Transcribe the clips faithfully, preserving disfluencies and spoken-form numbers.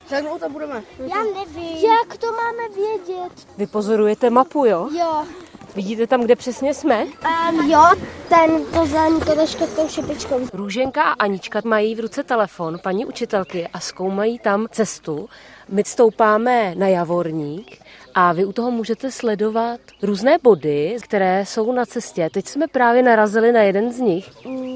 Tak no, tam budeme. Já nevím. Jak to máme vědět? Vy pozorujete mapu, jo? Jo. Vidíte tam, kde přesně jsme? Um, jo, ten to zelený kolečko s tou šepičkou. Růženka a Anička mají v ruce telefon paní učitelky a zkoumají tam cestu. My stoupáme na Javorník a vy u toho můžete sledovat různé body, které jsou na cestě. Teď jsme právě narazili na jeden z nich.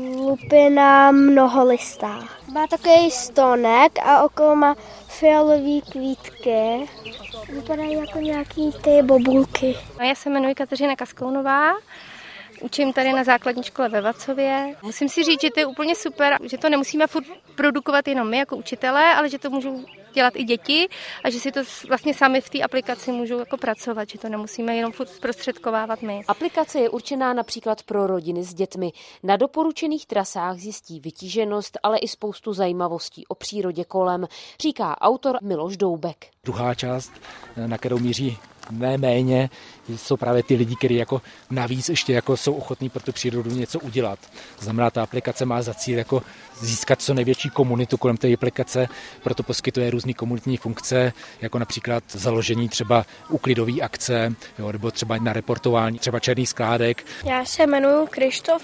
Lupina mnoholistá. Má takový stonek a okolo má fialové kvítky. Vypadají jako nějaký ty bobulky. Já se jmenuji Kateřina Kaskounová, učím tady na základní škole ve Vacově. Musím si říct, že to je úplně super, že to nemusíme furt produkovat jenom my jako učitelé, ale že to můžou dělat i děti a že si to vlastně sami v té aplikaci můžou jako pracovat, že to nemusíme jenom furt zprostředkovávat my. Aplikace je určená například pro rodiny s dětmi. Na doporučených trasách zjistí vytíženost, ale i spoustu zajímavostí o přírodě kolem, říká autor Miloš Doubek. Druhá část, na kterou míří neméně, jsou právě ty lidi, kteří jako navíc ještě jako jsou ochotní pro tu přírodu něco udělat. To znamená, ta aplikace má za cíl jako získat co největší komunitu kolem té aplikace, proto poskytuje různé komunitní funkce, jako například založení třeba uklidové akce, jo, nebo třeba na reportování třeba černých skládek. Já se jmenuji Krištof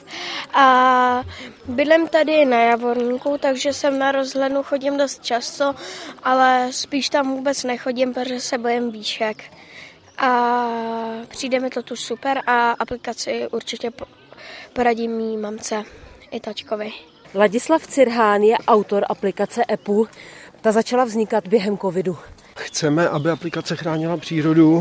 a bydlím tady na Javorníku, takže jsem na rozhlednu chodím dost často, ale spíš tam vůbec nechodím, protože se bojím výšek. A přijde mi to tu super a aplikaci určitě poradím mý mamce i tačkovi. Ladislav Cirhán je autor aplikace E P U. Ta začala vznikat během covidu. Chceme, aby aplikace chránila přírodu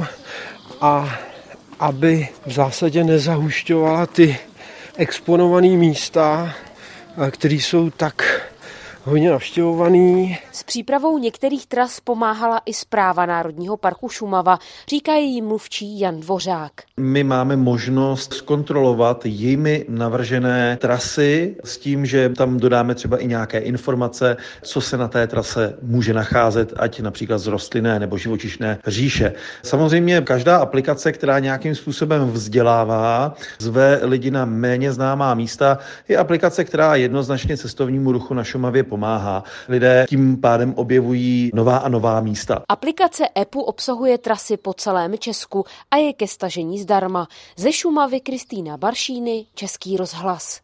a aby v zásadě nezahušťovala ty exponované místa, které jsou tak hodně navštěvovaný. S přípravou některých tras pomáhala i Správa Národního parku Šumava, říká její mluvčí Jan Dvořák. My máme možnost zkontrolovat jimi navržené trasy s tím, že tam dodáme třeba i nějaké informace, co se na té trase může nacházet, ať například z rostlinné nebo živočišné říše. Samozřejmě každá aplikace, která nějakým způsobem vzdělává, zve lidi na méně známá místa, je aplikace, která jednoznačně cestovnímu ruchu na Šumavě pomáhá. Lidé tím pádem objevují nová a nová místa. Aplikace E P U obsahuje trasy po celém Česku a je ke stažení zdarma. Ze Šumavy Kristýna Baršíny, Český rozhlas.